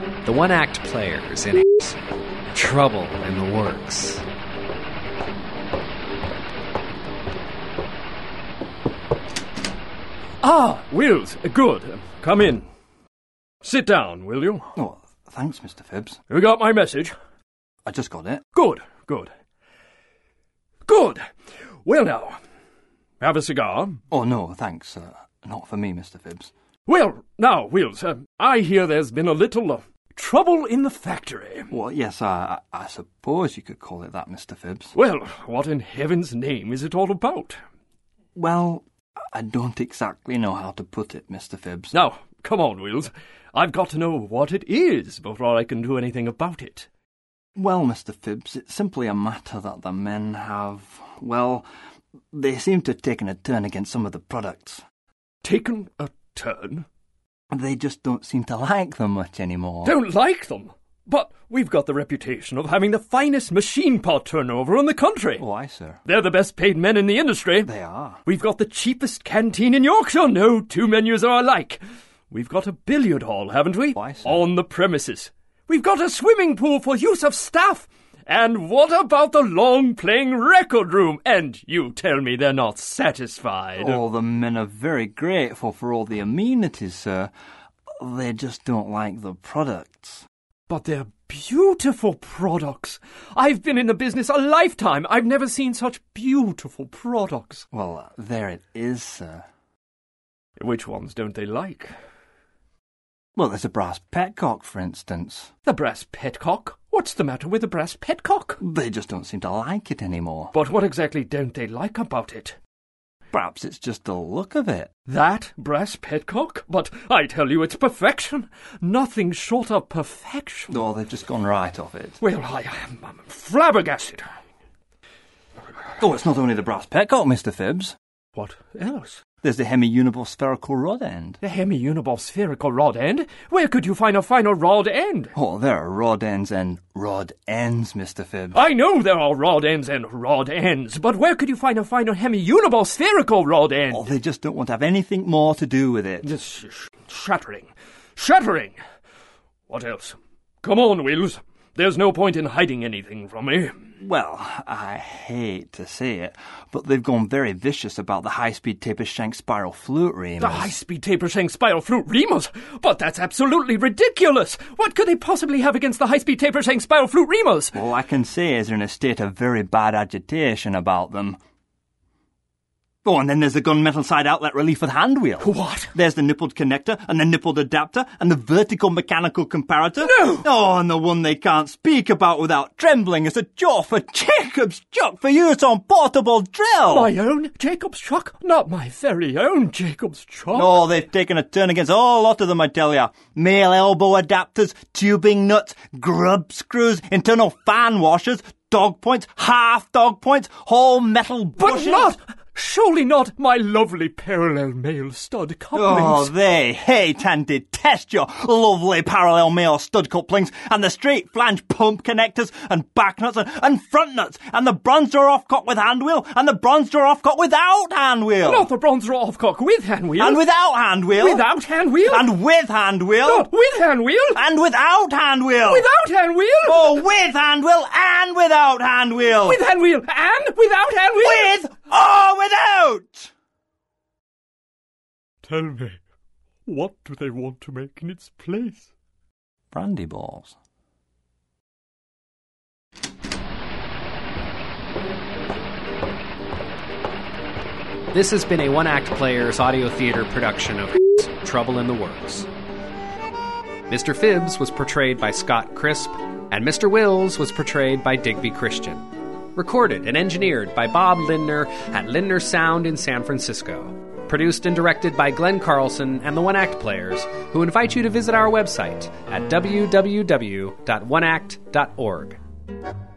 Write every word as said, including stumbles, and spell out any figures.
The one-act players in Trouble in the Works. Ah, Wills, good. Come in. Sit down, will you? Oh, thanks, Mister Phibbs. You got my message? I just got it. Good, good. Good. Well now, have a cigar? Oh, no, thanks. Uh, not for me, Mister Phibbs. Well, now, Wills, uh, I hear there's been a little uh, trouble in the factory. Well, yes, I, I suppose you could call it that, Mister Phibbs. Well, what in heaven's name is it all about? Well, I don't exactly know how to put it, Mister Phibbs. Now, come on, Wills. I've got to know what it is before I can do anything about it. Well, Mister Phibbs, it's simply a matter that the men have, well, they seem to have taken a turn against some of the products. Taken a turn? They just don't seem to like them much anymore. Don't like them? But we've got the reputation of having the finest machine part turnover in the country. Why, sir? They're the best paid men in the industry. They are. We've got the cheapest canteen in Yorkshire. No two menus are alike. We've got a billiard hall, haven't we? Why, sir? On the premises. We've got a swimming pool for use of staff. And what about the long-playing record room? And you tell me they're not satisfied. Oh, the men are very grateful for all the amenities, sir. They just don't like the products. But they're beautiful products. I've been in the business a lifetime. I've never seen such beautiful products. Well, uh, there it is, sir. Which ones don't they like? Well, there's a brass petcock, for instance. The brass petcock? What's the matter with the brass petcock? They just don't seem to like it anymore. But what exactly don't they like about it? Perhaps it's just the look of it. That brass petcock? But I tell you, it's perfection. Nothing short of perfection. Oh, they've just gone right off it. Well, I am I'm flabbergasted. Oh, it's not only the brass petcock, Mister Phibbs. What else? There's the hemi-uniball spherical rod end. The hemi-uniball spherical rod end? Where could you find a finer rod end? Oh, there are rod ends and rod ends, Mister Phibbs. I know there are rod ends and rod ends, but where could you find a finer hemi-uniball spherical rod end? Oh, they just don't want to have anything more to do with it. Just sh- shattering. Shattering! What else? Come on, Wills. There's no point in hiding anything from me. Well, I hate to say it, but they've gone very vicious about the high-speed taper shank spiral flute reamers. The high-speed taper shank spiral flute reamers? But that's absolutely ridiculous! What could they possibly have against the high-speed taper shank spiral flute reamers? All I can say is they're in a state of very bad agitation about them. Oh, and then there's the gunmetal side outlet relief with hand wheel. What? There's the nippled connector and the nippled adapter and the vertical mechanical comparator. No! Oh, and the one they can't speak about without trembling is a jaw for Jacob's chuck for use on portable drill. My own Jacob's chuck? Not my very own Jacob's chuck. Oh, they've taken a turn against a whole lot of them, I tell ya. Male elbow adapters, tubing nuts, grub screws, internal fan washers, dog points, half dog points, whole metal bushings. But not... Surely not my lovely parallel male stud couplings. Oh, they hate and detest your lovely parallel male stud couplings and the straight flange pump connectors and back nuts and, and front nuts and the bronze door offcock with hand wheel and the bronze door offcock without hand wheel. Not the bronze door offcock with hand wheel. And without hand wheel. Without hand wheel. And with hand wheel. Not with hand wheel. And without hand wheel. Without hand wheel. Oh, with hand wheel and without hand wheel. With hand wheel and without hand wheel. With or without. Tell me, what do they want to make in its place? Brandy balls. This has been a One-Act Players audio theater production of Trouble in the Works. Mister Phibbs was portrayed by Scott Crisp, and Mister Wills was portrayed by Digby Christian. Recorded and engineered by Bob Lindner at Lindner Sound in San Francisco. Produced and directed by Glenn Carlson and the One Act Players, who invite you to visit our website at w w w dot one act dot org.